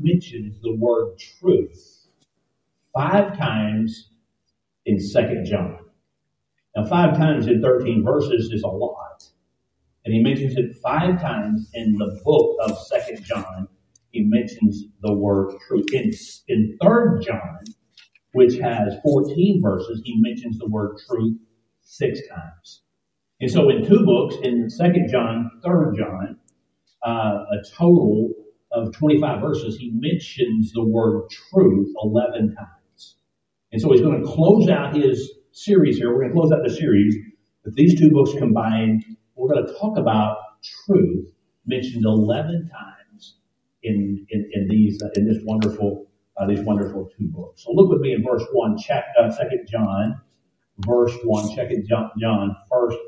mentions the word truth 5 times in 2 John. Now, 5 times in 13 verses is a lot. And he mentions it 5 times in the book of 2 John. He mentions the word truth. In 3 John, which has 14 verses, he mentions the word truth 6 times. And so in 2 books, in 2 John, 3 John, a total of 25 verses, he mentions the word truth 11 times. And so he's going to close out his series here. We're going to close out the series with these 2 books combined. We're going to talk about truth mentioned 11 times in this wonderful 2 books. So look with me in verse 1, 2 John, verse 1, 2 John,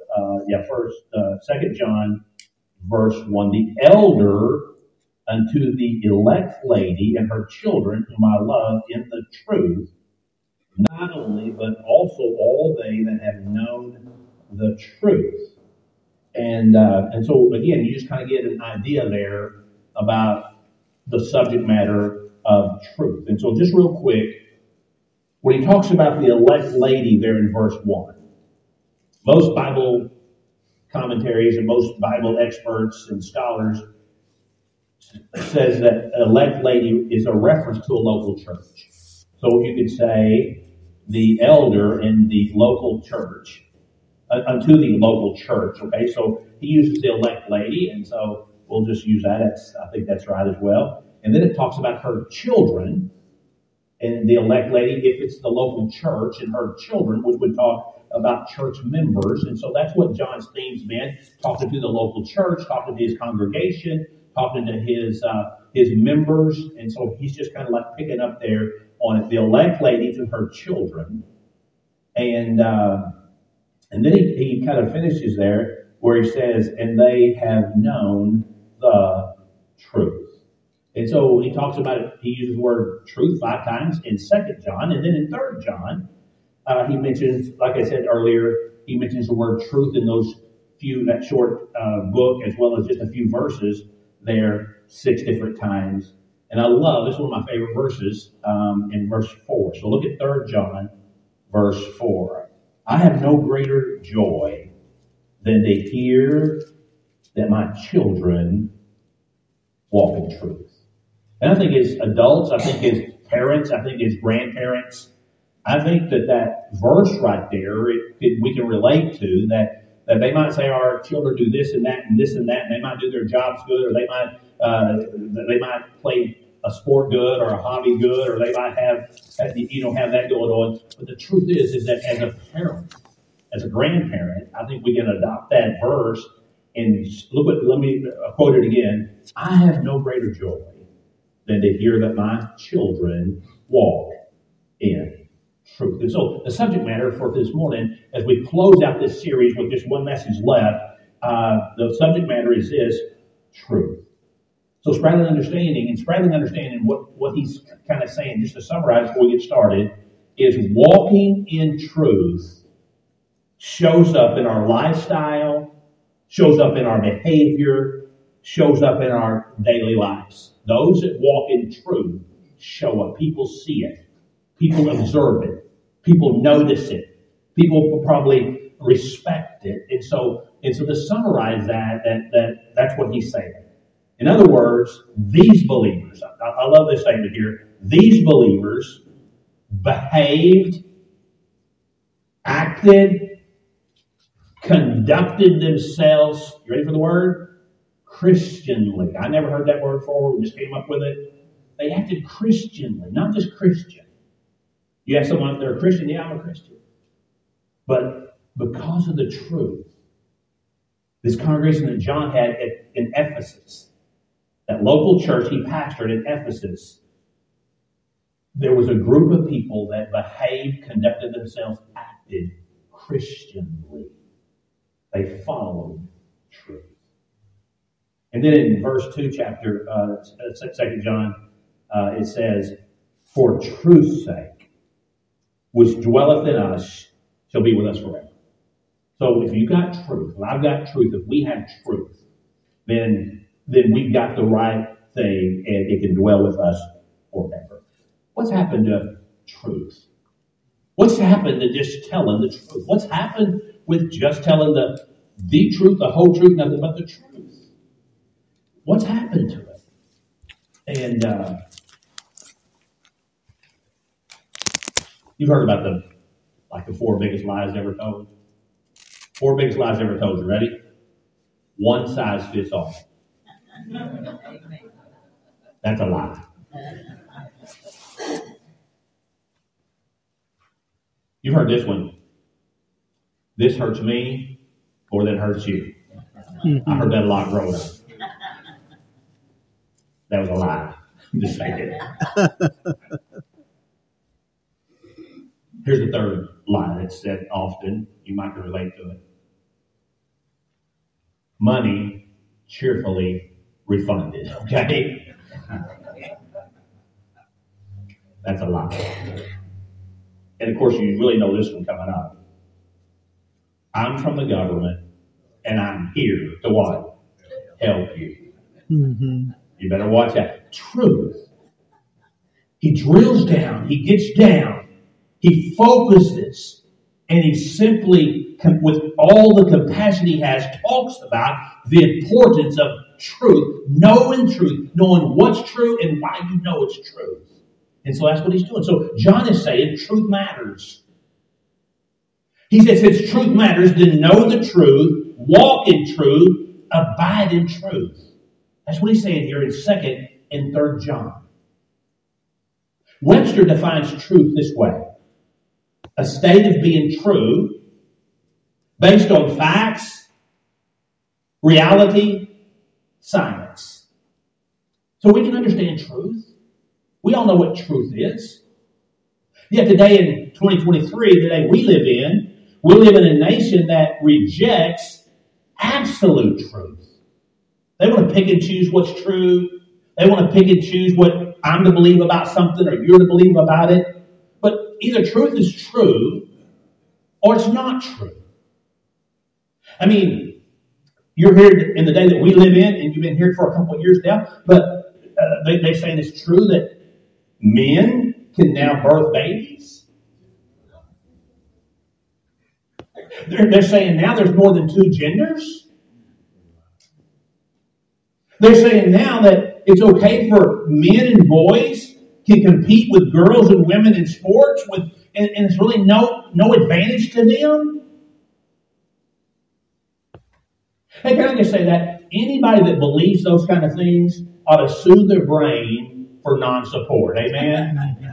2 John, verse 1. The elder unto the elect lady and her children, whom I love in the truth, not only, but also all they that have known the truth. And so, again, you just kind of get an idea there about the subject matter of truth. And so just real quick, when he talks about the elect lady there in verse 1, most Bible commentaries and most Bible experts and scholars says that elect lady is a reference to a local church. So you could say the elder in the local church, unto the local church, okay? So he uses the elect lady, and so we'll just use that. I think that's right as well. And then it talks about her children, and the elect lady, if it's the local church, and her children, which would talk about church members. And so that's what John's theme's been, talking to the local church, talking to his congregation, talking to his members. And so he's just kind of like picking up there on it, the elect lady to her children. And then he kind of finishes there where he says, and they have known the truth. And so he talks about it, he uses the word truth 5 times in 2 John, and then in 3 John, he mentions, like I said earlier, he mentions the word truth in that short book, as well as just a few verses there 6 different times. And I love, this is one of my favorite verses, in verse 4. So look at 3 John, verse 4. I have no greater joy than to hear that my children walk in truth. And I think as adults, I think as parents, I think as grandparents, I think that verse right there, we can relate to that they might say our children do this and that and this and that, and they might do their jobs good, or they might play a sport good or a hobby good, or they might have that going on. But the truth is that as a parent, as a grandparent, I think we can adopt that verse and let me quote it again. I have no greater joy than to hear that my children walk in truth. And so the subject matter for this morning, as we close out this series with just one message left, the subject matter is this: truth. So straddling understanding what he's kind of saying, just to summarize before we get started, is walking in truth shows up in our lifestyle, shows up in our behavior, shows up in our daily lives. Those that walk in truth show up. People see it. People observe it. People notice it. People probably respect it. And so to summarize that's what he's saying. In other words, these believers, I love this statement here, these believers behaved, acted, conducted themselves, you ready for the word? Christianly. I never heard that word before. We just came up with it. They acted Christianly, not just Christian. You have someone, they're a Christian, yeah, I'm a Christian. But because of the truth, this congregation that John had in Ephesus, that local church he pastored in Ephesus, there was a group of people that behaved, conducted themselves, acted Christianly. They followed truth. And then in verse 2, chapter 2 John, it says, for truth's sake, which dwelleth in us, shall be with us forever. So if you've got truth, and I've got truth, if we have truth, then we've got the right thing, and it can dwell with us forever. What's happened to truth? What's happened to just telling the truth? What's happened with just telling the truth, the whole truth, nothing but the truth? What's happened to it? And you've heard about the 4 biggest lies ever told. 4 biggest lies ever told. You ready? One size fits all. That's a lie. You've heard this one. This hurts me more than it hurts you. I heard that a lot growing up. That was a lie. I'm just saying. Here's the third lie that's said often. You might can relate to it. Money cheerfully refunded. Okay? That's a lie. And of course, you really know this one coming up. I'm from the government, and I'm here to what? Help you. Mm-hmm. You better watch that. Truth. He drills down. He gets down. He focuses. And he simply, with all the compassion he has, talks about the importance of truth. Knowing what's true and why you know it's true. And so that's what he's doing. So John is saying truth matters. He says, since truth matters, then know the truth, walk in truth, abide in truth. That's what he's saying here in 2nd and 3rd John. Webster defines truth this way. A state of being true, based on facts, reality, science. So we can understand truth. We all know what truth is. Yet today in 2023, the day we live in a nation that rejects absolute truth. They want to pick and choose what's true. They want to pick and choose what I'm to believe about something or you're to believe about it. But either truth is true or it's not true. I mean, you're here in the day that we live in, and you've been here for a couple of years now, but they're saying it's true that men can now birth babies. They're saying now there's more than 2 genders. They're saying now that it's okay for men and boys can compete with girls and women in sports, and it's really no advantage to them. Hey, can I just say that anybody that believes those kind of things ought to soothe their brain for non-support. Amen?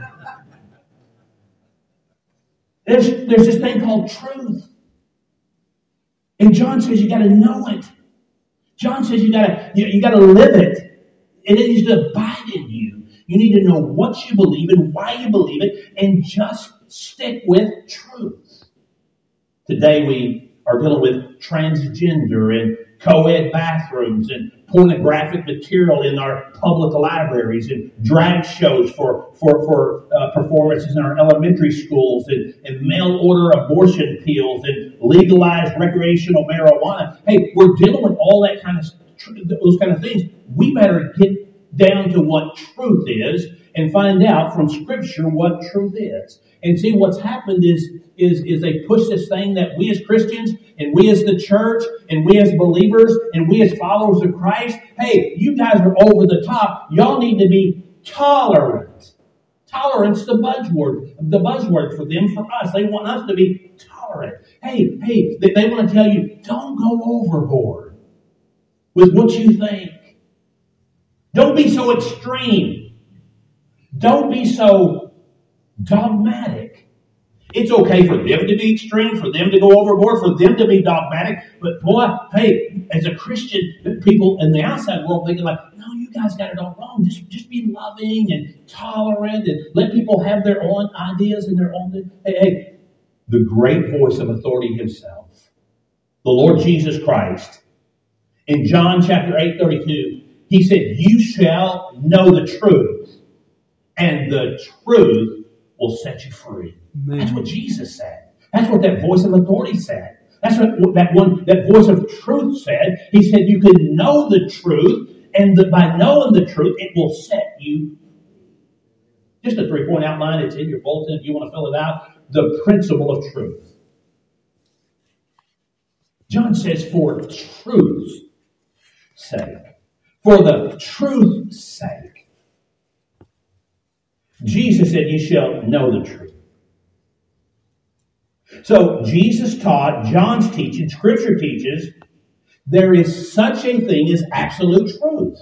There's this thing called truth. And John says you got to know it. John says you got to live it. And it needs to abide in you. You need to know what you believe and why you believe it, and just stick with truth. Today we are dealing with transgender and co-ed bathrooms and pornographic material in our public libraries and drag shows for performances in our elementary schools and mail order abortion pills and legalized recreational marijuana. Hey, we're dealing with all that those kind of things. We better get down to what truth is and find out from Scripture what truth is. And see, what's happened is they push this thing that we as Christians and we as the church and we as believers and we as followers of Christ, hey, you guys are over the top. Y'all need to be tolerant. Tolerance, the buzzword for them, for us. They want us to be tolerant. Hey, they want to tell you, don't go overboard with what you think. Don't be so extreme. Don't be so dogmatic. It's okay for them to be extreme, for them to go overboard, for them to be dogmatic. But boy, hey, as a Christian, people in the outside world thinking like, no, you guys got it all wrong. Just be loving and tolerant and let people have their own ideas and their own. Hey, the great voice of authority himself, the Lord Jesus Christ, in John chapter 8:32, he said, you shall know the truth, and the truth will set you free. Amen. That's what Jesus said. That's what that voice of authority said. That's what that voice of truth said. He said you can know the truth, And by knowing the truth, it will set you. Just a 3-point outline. It's in your bulletin if you want to fill it out. The principle of truth. John says, for truth's sake. For the truth's sake. Jesus said, you shall know the truth. So Jesus taught, John's teaching, Scripture teaches, there is such a thing as absolute truth.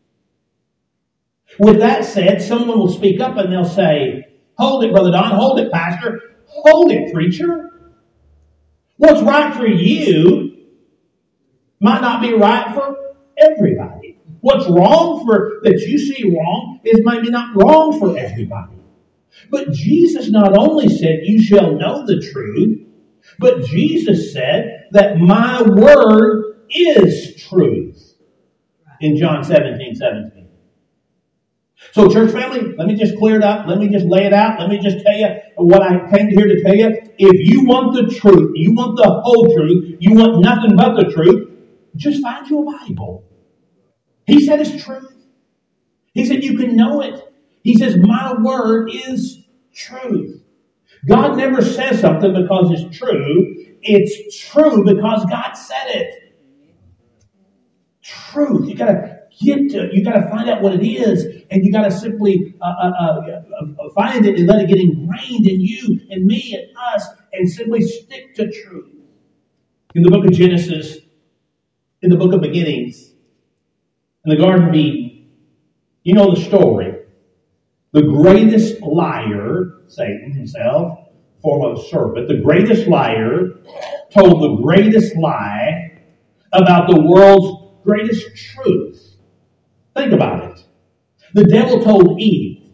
With that said, someone will speak up and they'll say, hold it, Brother Don, hold it, Pastor, hold it, preacher. What's right for you might not be right for everybody. What's wrong that you see wrong is maybe not wrong for everybody. But Jesus not only said, you shall know the truth, but Jesus said that my word is truth. In John 17:17. So church family, let me just clear it up. Let me just lay it out. Let me just tell you what I came here to tell you. If you want the truth, you want the whole truth, you want nothing but the truth, just find you a Bible. He said it's truth. He said you can know it. He says, my word is truth. God never says something because it's true. It's true because God said it. Truth. You got to find out what it is, and you got to simply find it and let it get ingrained in you and me and us, and simply stick to truth. In the book of Genesis, in the book of beginnings, in the Garden of Eden, you know the story. The greatest liar, Satan himself, form of a serpent, the greatest liar told the greatest lie about the world's greatest truth. Think about it. The devil told Eve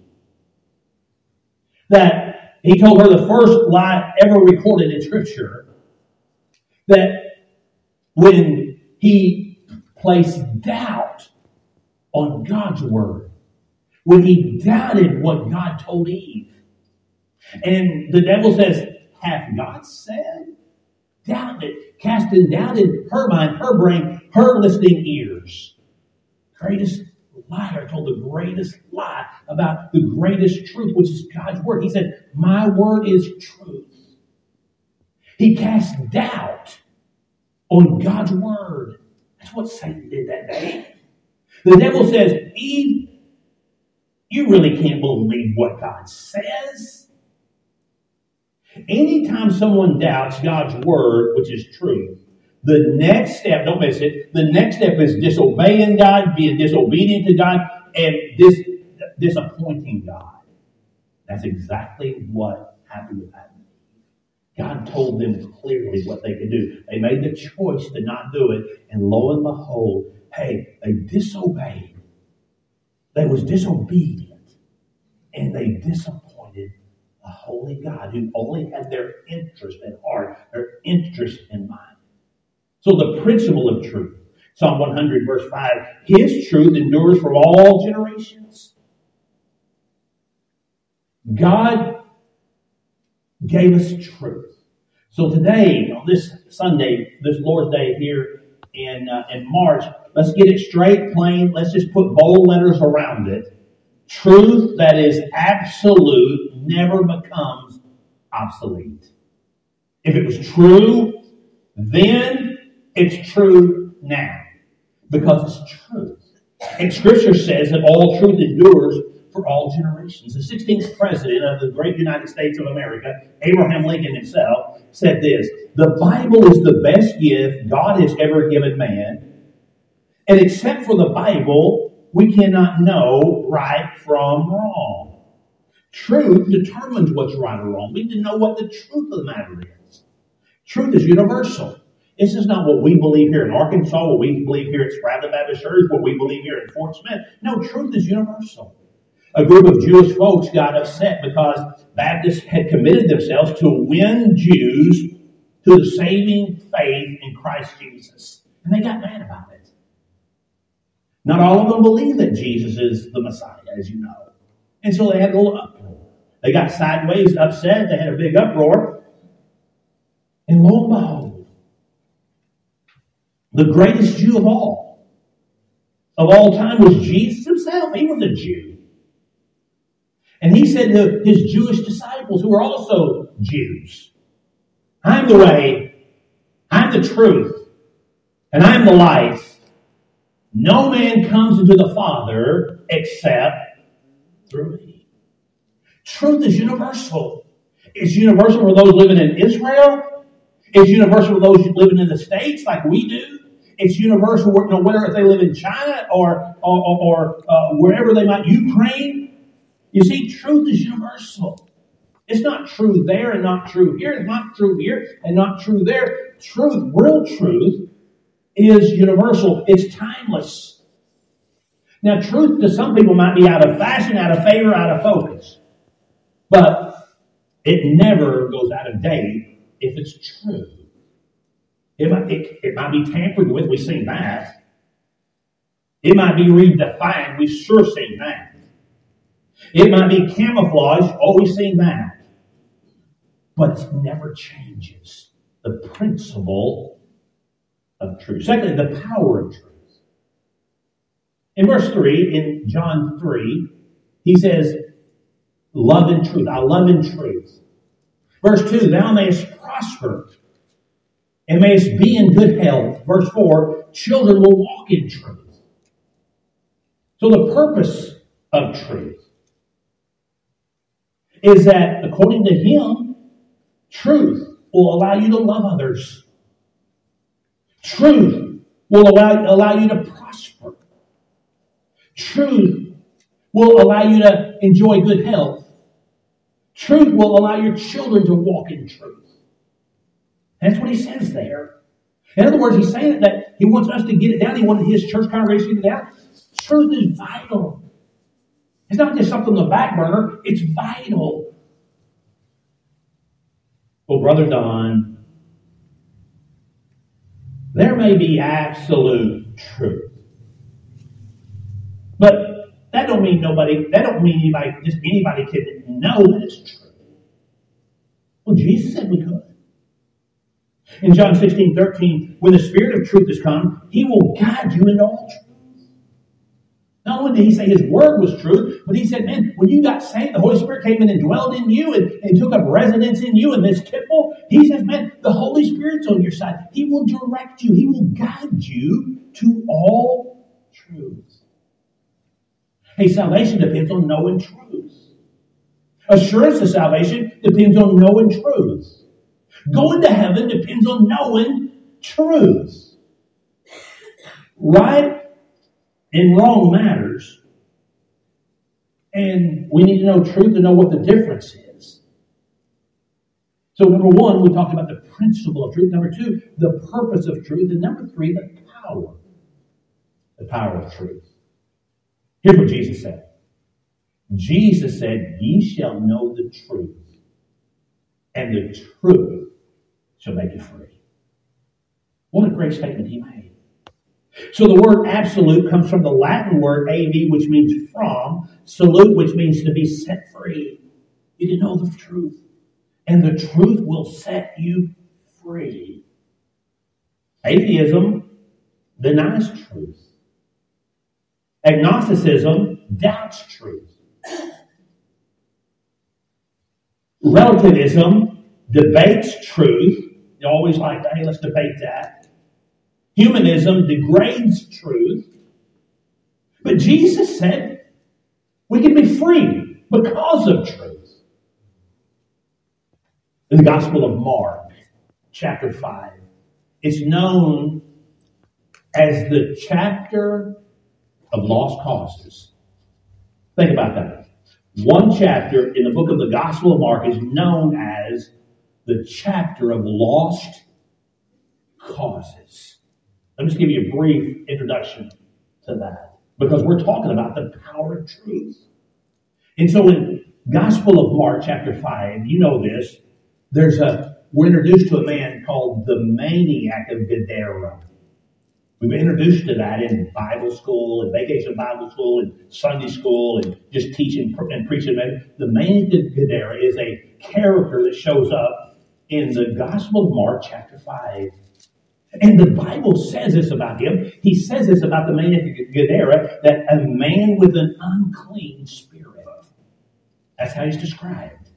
that he told her the first lie ever recorded in Scripture, that when he placed doubt on God's word, when he doubted what God told Eve. And the devil says, hath God said? Doubted, casting doubt in her mind, her brain, her listening ears. Greatest liar told the greatest lie about the greatest truth, which is God's word. He said, my word is truth. He cast doubt on God's word. That's what Satan did that day. The devil says, Eve, you really can't believe what God says. Anytime someone doubts God's word, which is truth, the next step, don't miss it, the next step is disobeying God, being disobedient to God, and disappointing God. That's exactly what happened with Adam. God told them clearly what they could do. They made the choice to not do it, and lo and behold, hey, they disobeyed. They was disobedient, and they disappointed a holy God who only had their interest at heart, their interest in mind. So the principle of truth, Psalm 100 verse 5, His truth endures from all generations. God gave us truth. So today, on this Sunday, this Lord's Day here in March, let's get it straight, plain. Let's just put bold letters around it. Truth that is absolute never becomes obsolete. If it was true then, it's true now. Because it's truth. And Scripture says that all truth endures for all generations. The 16th president of the great United States of America, Abraham Lincoln himself, said this: the Bible is the best gift God has ever given man. And except for the Bible, we cannot know right from wrong. Truth determines what's right or wrong. We need to know what the truth of the matter is. Truth is universal. This is not what we believe here in Arkansas, what we believe here at Spradlin Baptist Church, what we believe here in Fort Smith. No, truth is universal. A group of Jewish folks got upset because Baptists had committed themselves to win Jews to the saving faith in Christ Jesus. And they got mad about it. Not all of them believe that Jesus is the Messiah, as you know. And so they had a little uproar. They got sideways, upset. They had a big uproar. And lo and behold, the greatest Jew of all, of all time was Jesus himself. He was a Jew. And he said to his Jewish disciples, who were also Jews, I'm the way, I'm the truth, and I'm the life. No man comes into the Father except through me. Truth is universal. It's universal for those living in Israel. It's universal for those living in the States like we do. It's universal, whether if they live in China or wherever they might, Ukraine. You see, truth is universal. It's not true there and not true here. It's not true here and not true there. Truth, real truth, is universal. It's timeless. Now, truth to some people might be out of fashion, out of favor, out of focus. But it never goes out of date if it's true. It might be tampered with. We've seen that. It might be redefined. We've sure seen that. It might be camouflaged. Oh, we've seen that. But it never changes the principle of truth. Secondly, the power of truth. In verse 3, in John 3, he says, love and truth. I love in truth. Verse 2, thou mayest prosper and mayest be in good health. Verse 4, children will walk in truth. So the purpose of truth is that, according to him, truth will allow you to love others. Truth will allow you to prosper. Truth will allow you to enjoy good health. Truth will allow your children to walk in truth. That's what he says there. In other words, he's saying that he wants us to get it down. He wanted his church congregation to get it down. Truth is vital. It's not just something on the back burner. It's vital. Well, Brother Don, there may be absolute truth. But that don't mean anybody can know that it's true. Well, Jesus said we could. In John 16:13, when the Spirit of truth has come, he will guide you into all truth. Not only did he say his word was true, but he said, man, when you got saved, the Holy Spirit came in and dwelled in you and took up residence in you in this temple. He says, man, the Holy Spirit's on your side. He will direct you. He will guide you to all truth. Hey, salvation depends on knowing truth. Assurance of salvation depends on knowing truth. Going to heaven depends on knowing truth. Right and wrong matters. And we need to know truth to know what the difference is. So number one, we talked about the principle of truth. Number two, the purpose of truth. And number three, the power. The power of truth. Here's what Jesus said. Jesus said, ye shall know the truth, and the truth shall make you free. What a great statement he made. So the word absolute comes from the Latin word av, which means from, salute, which means to be set free. You to know the truth, and the truth will set you free. Atheism denies truth. Agnosticism doubts truth. Relativism debates truth. You always like, hey, let's debate that. Humanism degrades truth. But Jesus said we can be free because of truth. In the Gospel of Mark, chapter 5, it's known as the chapter of lost causes. Think about that. One chapter in the book of the Gospel of Mark is known as the chapter of lost causes. Let me just give you a brief introduction to that, because we're talking about the power of truth. And so in Gospel of Mark, chapter 5, you know this, we're introduced to a man called the maniac of Gadara. We've been introduced to that in Bible school, and vacation Bible school, and Sunday school, and just teaching and preaching. The maniac of Gadara is a character that shows up in the Gospel of Mark, chapter 5. And the Bible says this about him. He says this about the man at Gadara, that a man with an unclean spirit. That's how he's described.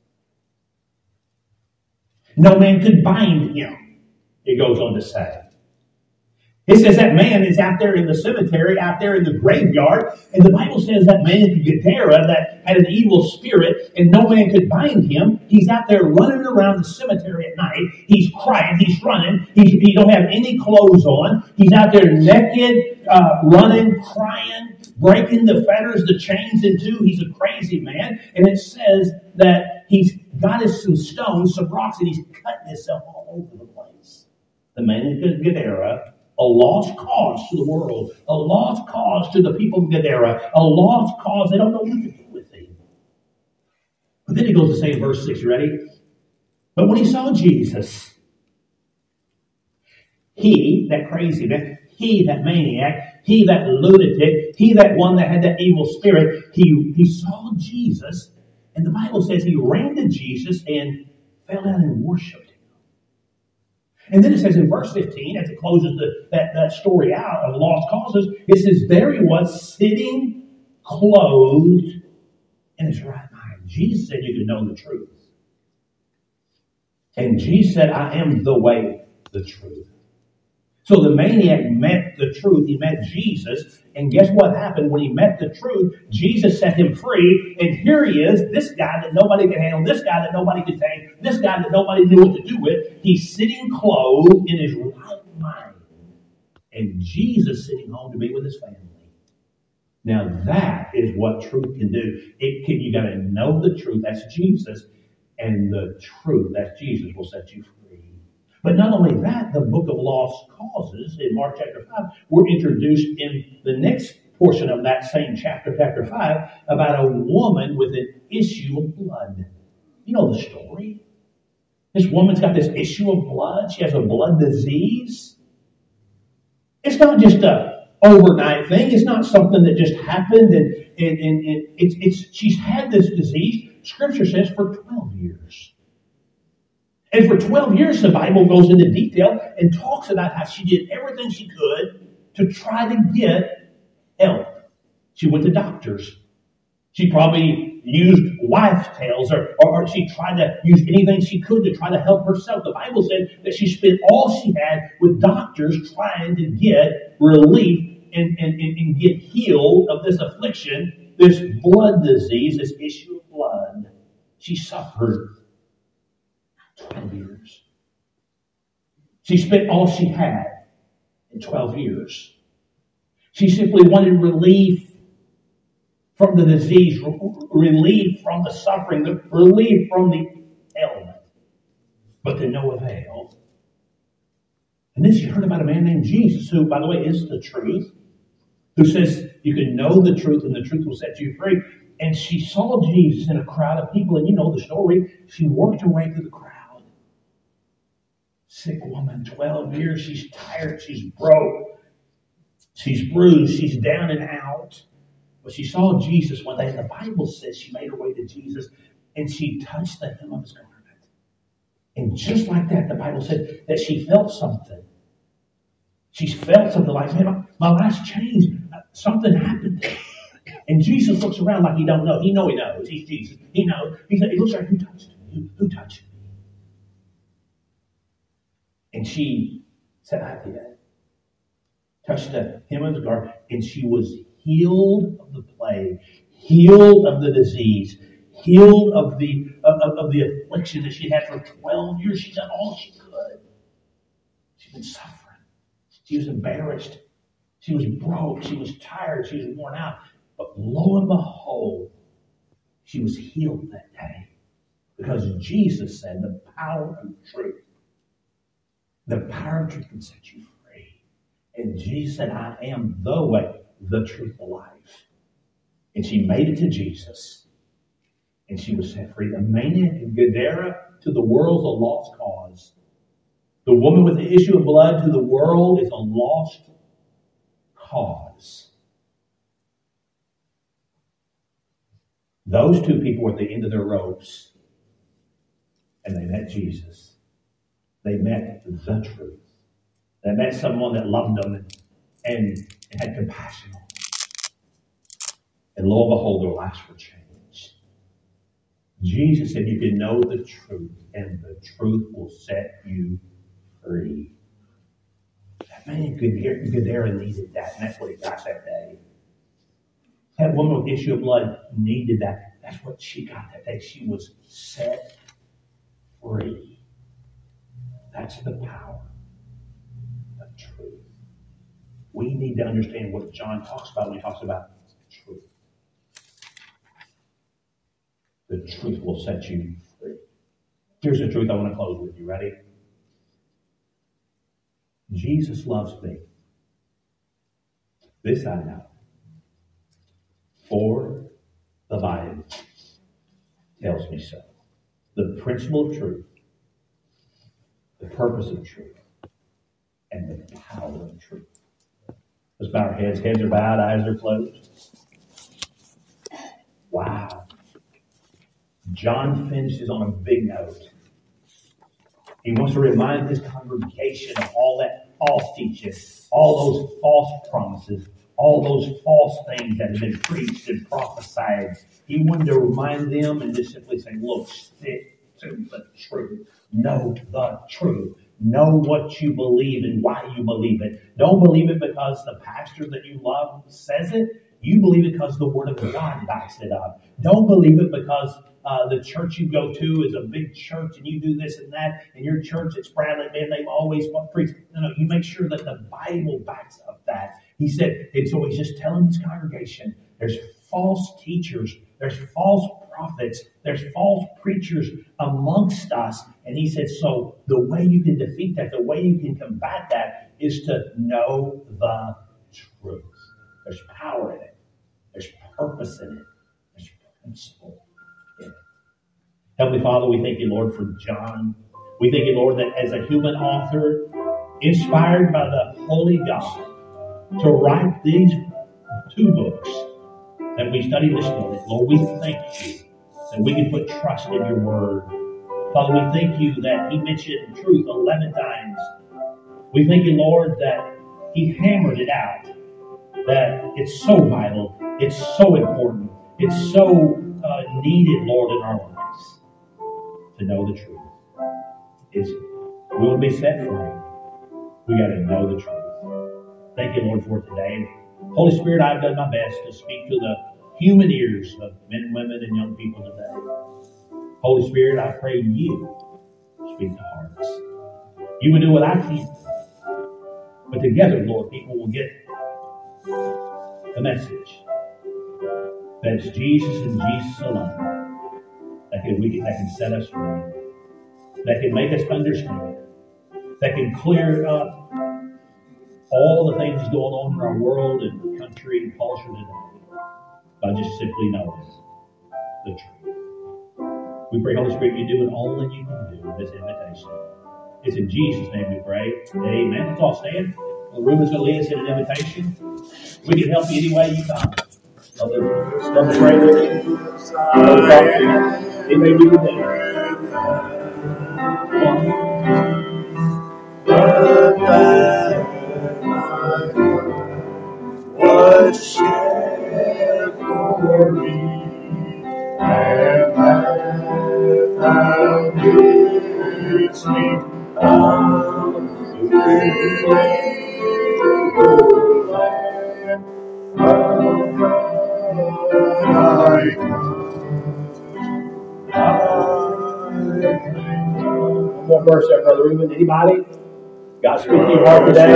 No man could bind him, it goes on to say. It says that man is out there in the cemetery, out there in the graveyard, and the Bible says that man at Gadara that had an evil spirit, and no man could bind him. He's out there running around the cemetery at night. He's crying, he's running, he don't have any clothes on. He's out there naked, running, crying, breaking the fetters, the chains in two. He's a crazy man. And it says that he's got some stones, some rocks, and he's cutting himself all over the place. The man at Gadara, a lost cause to the world, a lost cause to the people of Gadara, a lost cause. They don't know what to do with him. But then he goes to say in verse 6, you ready? But when he saw Jesus, he, that crazy man, he, that maniac, he, that lunatic, he, that one that had that evil spirit, he saw Jesus, and the Bible says he ran to Jesus and fell down and worshipped. And then it says in verse 15, as it closes that story out of lost causes, it says, there he was sitting clothed in his right mind. Jesus said you could know the truth. And Jesus said, I am the way, the truth. So the maniac met the truth. He met Jesus. And guess what happened when he met the truth? Jesus set him free. And here he is, this guy that nobody could handle, this guy that nobody could tame, this guy that nobody knew what to do with. He's sitting clothed in his right mind. And Jesus sitting home to be with his family. Now that is what truth can do. You got to know the truth. That's Jesus. And the truth, that's Jesus, will set you free. But not only that, the book of lost causes in Mark chapter 5, we're introduced in the next portion of that same chapter, chapter 5, about a woman with an issue of blood. You know the story. This woman's got this issue of blood. She has a blood disease. It's not just a overnight thing. It's not something that just happened and she's had this disease, Scripture says, for 12 years. And for 12 years, the Bible goes into detail and talks about how she did everything she could to try to get help. She went to doctors. She probably used wives' tales or she tried to use anything she could to try to help herself. The Bible said that she spent all she had with doctors trying to get relief and get healed of this affliction, this blood disease, this issue of blood. She suffered 12 years. She spent all she had in 12 years. She simply wanted relief from the disease, relief from the suffering, relief from the ailment. But to no avail. And then she heard about a man named Jesus, who, by the way, is the truth, who says you can know the truth and the truth will set you free. And she saw Jesus in a crowd of people, and you know the story. She worked her way through the crowd. Sick woman, 12 years, she's tired, she's broke, she's bruised, she's down and out. But she saw Jesus one day, and the Bible says she made her way to Jesus, and she touched the hem of his garment. And just like that, the Bible said that she felt something. She felt something like, man, my life's changed. Something happened. And Jesus looks around like he don't know. He knows. He's Jesus. He knows. He looks like, who touched me? Who touched me? And she said, I did. Touched the hem of the garment, and she was healed of the plague, healed of the disease, healed of the affliction that she had for 12 years. She's done all she could. She's been suffering. She was embarrassed. She was broke. She was tired. She was worn out. But lo and behold, she was healed that day. Because Jesus said the power of truth. The power of truth can set you free. And Jesus said, I am the way, the truth, the life. And she made it to Jesus. And she was set free. The maniac in Gadara to the world's a lost cause. The woman with the issue of blood to the world is a lost cause. Those two people were at the end of their ropes. And they met Jesus. They met the truth. They met someone that loved them and had compassion on them. And lo and behold, their lives were changed. Jesus said you can know the truth, and the truth will set you free. That man Gadara needed that, and that's what he got that day. That woman with issue of blood needed that. That's what she got that day. She was set free. That's the power of truth. We need to understand what John talks about when he talks about truth. The truth will set you free. Here's the truth I want to close with. You ready? Jesus loves me. This I know. For the Bible tells me so. The principle of truth, the purpose of truth, and the power of truth. Let's bow our heads. Heads are bowed, eyes are closed. Wow. John finishes on a big note. He wants to remind his congregation of all that false teaching, all those false promises, all those false things that have been preached and prophesied. He wanted to remind them and just simply say, look, stick to the truth. Know the truth. Know what you believe and why you believe it. Don't believe it because the pastor that you love says it. You believe it because the Word of God backs it up. Don't believe it because the church you go to is a big church and you do this and that, and your church at Bradley, man, they've always preached. No, you make sure that the Bible backs up that. He said, and so he's just telling his congregation, there's false teachers, there's false prophets, there's false preachers amongst us. And he said, so the way you can defeat that, the way you can combat that is to know the truth. There's power in it. There's purpose in it. There's principle in it. Heavenly Father, we thank you, Lord, for John. We thank you, Lord, that as a human author, inspired by the Holy God, to write these two books that we studied this morning, Lord, we thank you that we can put trust in your word. Father, we thank you that he mentioned truth 11 times. We thank you, Lord, that he hammered it out, that it's so vital, it's so important, it's so needed, Lord, in our lives to know the truth. We want to be set free. We got to know the truth. Thank you, Lord, for today. Holy Spirit, I've done my best to speak to the human ears of men and women and young people today. Holy Spirit, I pray you speak to hearts. You would do what I can't. But together, Lord, people will get the message that it's Jesus and Jesus alone that can set us free, that can make us understand, that can clear up all the things going on in our world and country and culture today by just simply knowing the truth. We pray, Holy Spirit, you do what only you can do in this invitation. It's in Jesus' name we pray. Amen. Let's all stand. The room is going to lead us in an invitation. We can help you any way you come. Love to pray with you. Love to talk to you. It may be today. Was shed for me, and that thou didst me unto the land of God I come. One more verse there, Brother Reuben. Anybody? God speak to your heart today.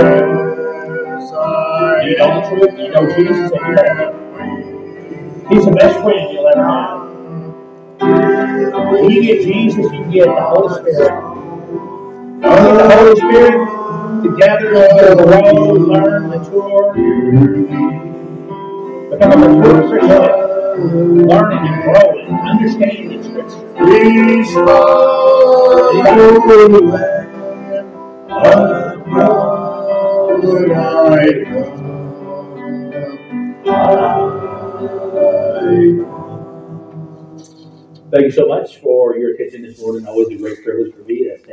You know the truth. You know Jesus, and you love him. He's the best friend you'll ever have. When you get Jesus, you get the Holy Spirit. You get the Holy Spirit together to grow, learn, mature, become a mature Christian, learning and growing, understanding Scripture. Please follow the land of God I come. Thank you so much for your attention this morning. Always a great privilege for me to